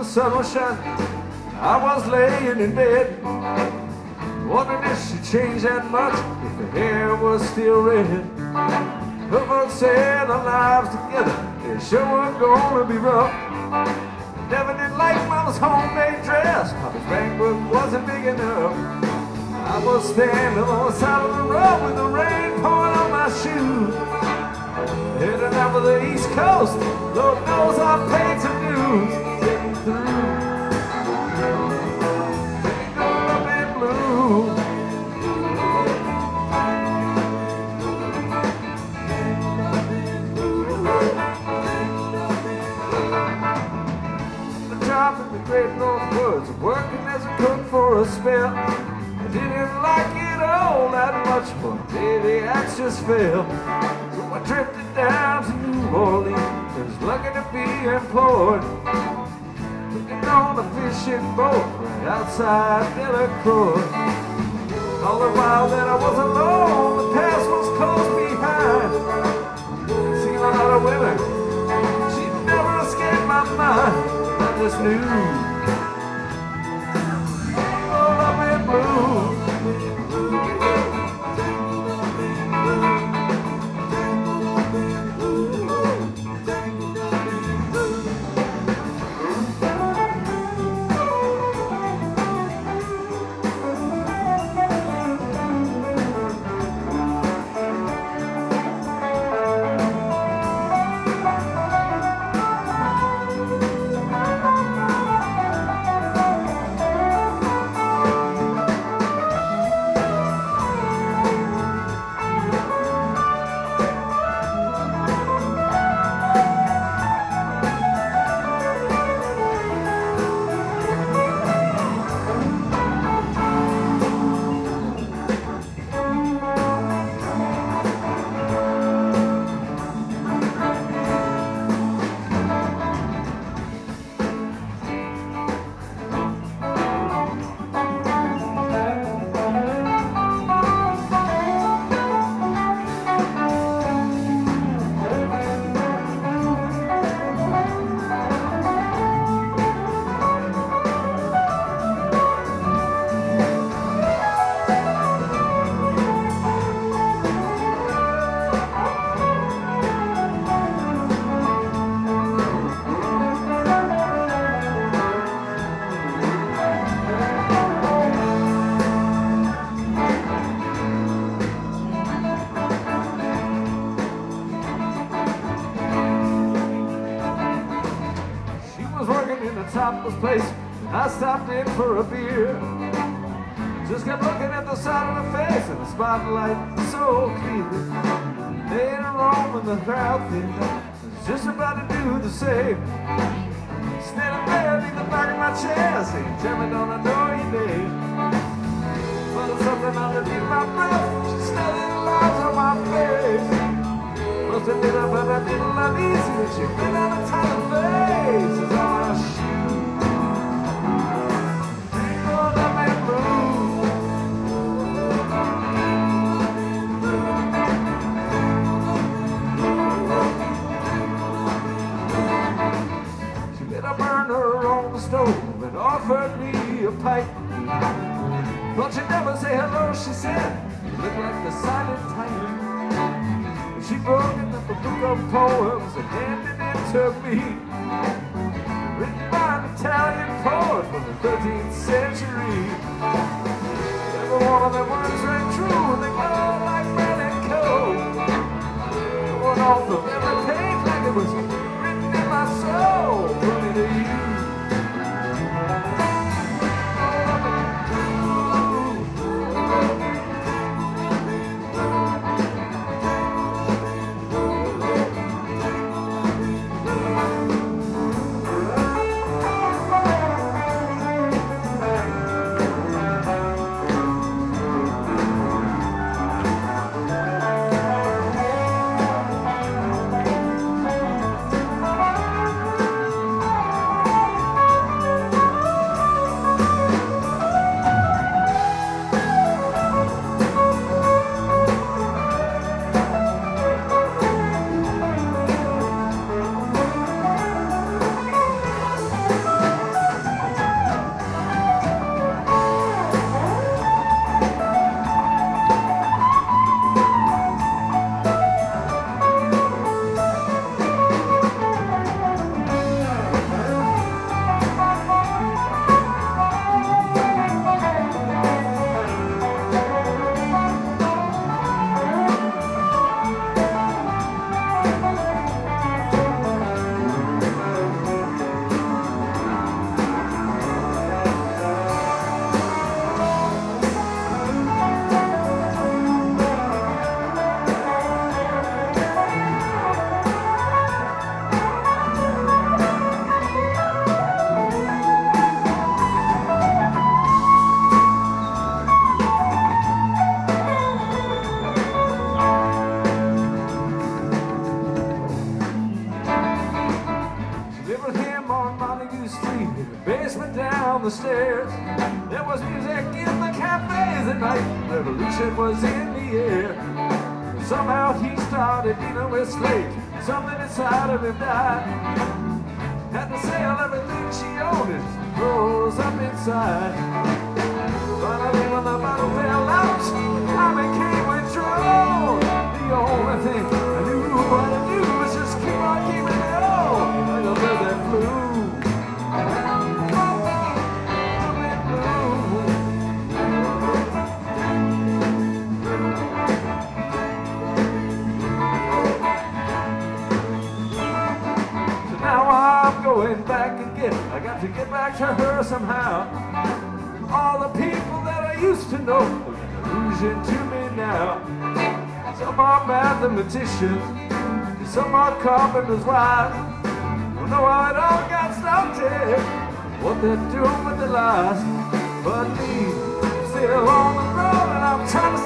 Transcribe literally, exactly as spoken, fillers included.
sun was shining, I was laying in bed, wondering if she changed that much, if her hair was still red. Her folks said our lives together, it sure was gonna be rough. Never did like Mama's homemade dress, Papa's bank book wasn't big enough. I was standing on the side of the road with the rain pouring on my shoes, heading out for the East Coast. Lord knows I paid some dues getting through. Tangled up in blue. The job in the Great North Woods, working as a cook for a spell. I didn't like it all that much, but baby, axe just fell. So I drifted down to New Orleans, was lucky to be employed, looking on a fishing boat right outside Delacroix. All the while that I was alone, the past was close behind. Seen a lot of women, she'd never escaped my mind. I just knew, all up in blue. Topless place, I stopped in for a beer. Just kept looking at the side of her face and the spotlight so clear. Later on when the crowd thinned, I was just about to do the same. Standing there in the back of my chair, saying, "Tell me, don't I know your name?" Felt something underneath my breath, she smelled the lines on my face. Must have been up, but I didn't love easy when she bit on a tight face. It's all I shoot. Stove and offered me a pipe. Thought she'd never say hello, she said, "You look like the silent type." She broke it up a book of poems and handed it to me, written by an Italian poet from the thirteenth century. Every one of them words rang true, and they go like burning coal, going off of every page like it was written in my soul. Put me to you. the stairs. There was music in the cafes at night. Revolution was in the air. Somehow he started dealing with slaves. Something inside of him died. Had to sell everything she owned and rose up inside. Finally when the bottle fell out, I became withdrawn. The only thing I knew how to do was just keep on keeping it on. Like a bird that flew. Going back again, I got to get back to her somehow. All the people that I used to know are an illusion to me now. Some are mathematicians, some are carpenters' wives. Don't know how it all got started, what they're doing with their lives. But me, I'm still on the road and I'm trying to